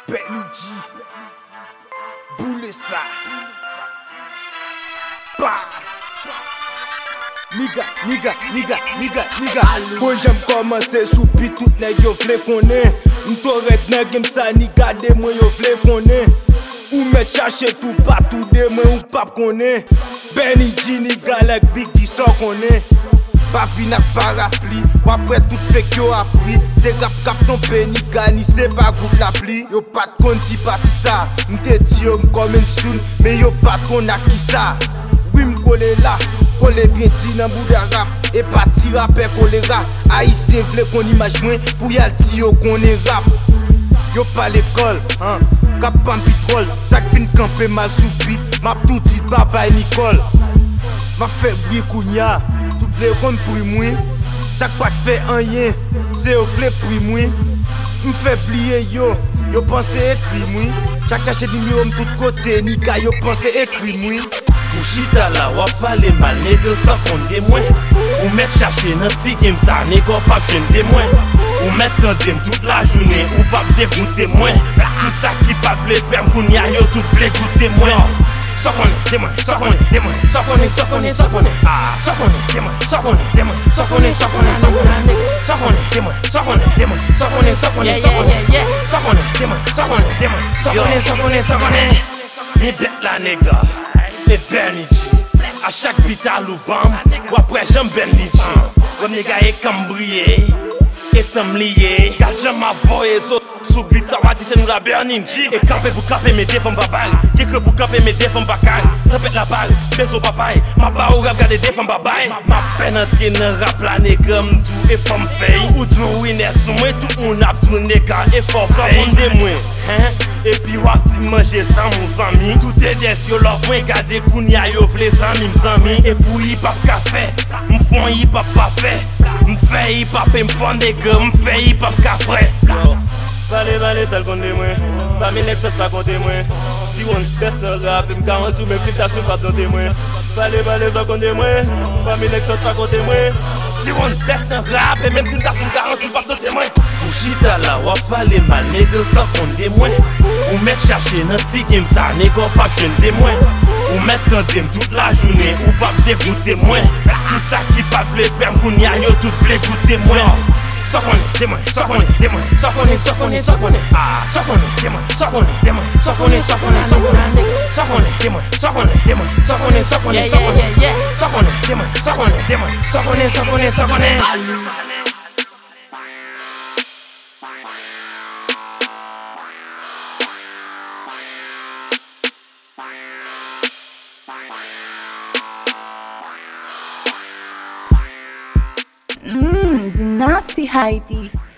Benny G, boule ça. Bah. Niga. Bon j'aime commencer sous pit tout nèg yo vle konnen. M'torret nèg game ça ni gade moi yo vle konnen. Ou met chercher tout partout de moi ou pas konnen. Benny G ni galak Big G so konnen. Pas fin ak parapluie, ou après tout fake yo appris. C'est rap cap ton Benny Gani, c'est pas groupe la pli. Yo pas de konti parti ça, m'te dit yo m'komme une soun, mais yo pas de kon a qui ça. Oui m'colle là, colle bien ti nan bout de rap. Et parti rapper colle rap. Haïtien vle qu'on image moins, pour yal ti yo qu'on est rap. Yo pas l'école, hein, cap en pétrole. Sak fin camper mal sous beat, m'a tout dit baba Nicole. M'a fait bruit kounya, tout vle ron pour moi. Sak pas fait rien, c'est au vle pour moi. M'fait plier yo pense écrit moi. Chaque di numéro tout côté, ni ka yo pense écrit moi. Ou chita la wap pale mal, nègre sa kon de mwen. Ou met chercher nan ti game sa, nègre pas jen de mwen. Ou met dans dem toute la journée, ou pas dégoûter moins. Tout ça qui pas vle faire m'kounya yo tout vle goûter moins. So konne, de mwen, so konne, de mwen, so konne, so konne, so konne. So konne, de mwen, so konne, de mwen, so konne, so konne, so konne. So konne, de mwen, so konne, de mwen, so konne, so konne, so konne. So konne, de mwen, so konne, de mwen, so konne, so konne, so konne. Mi bet la nègre. Et Benny G, à chaque beat à l'oubam, ou après j'aime Benny G. Comme les gars est cambrié, et t'aime lié. Quand j'aime ma voix, sous beat ça va dire nous la Benny G. Et camper pour camper mes défends babaille, quelque pour camper mes défends bacaille. Répète la balle, fais au papaye, ma barre ou regarde défends babaille. Ma peine entrée dans rap la nègre, m'dou et femme fey. Ou d'ou winner sous moi, tout on a tourné car et fort fey. So de moi, hein? Et puis wap ti manger sans mon ami. Tout est des yo love moi gade kounya yo vle zami m'zami. Et pour hip hop café, m'fon hip hop pas fait. M'fait hip hop et m'fon des gars, m'fait hip hop café. Vale, ça le compte de moi. Pas mes nègres pas compter moi. Si on teste le rap, m'garant tout mes filtrations pas compter moi. Vale, ça compte de moi. Pas mes nègres pas compter moi. Si on teste le rap, et même si t'as son 40 pas compter moi. Ou chita la wap pale mal, nègre ça compte de moi. Ou met chercher nan ti game ça, nègre pas jen de moi. Ou met dans dem toute la journée, ou pas dégoûter moins. Tout ça qui pas vle faire m'kounya yo tout vle goûter moins. So konne, de mwen, so konne, de mwen, so konne, so konne, so konne. So konne, de mwen, so konne, de mwen, so konne, so konne, so konne. So konne, de mwen, so konne, de mwen, so konne, so konne, so konne. So konne, de mwen, so konne, de mwen, so konne, so konne, so konne. The nasty Heidi.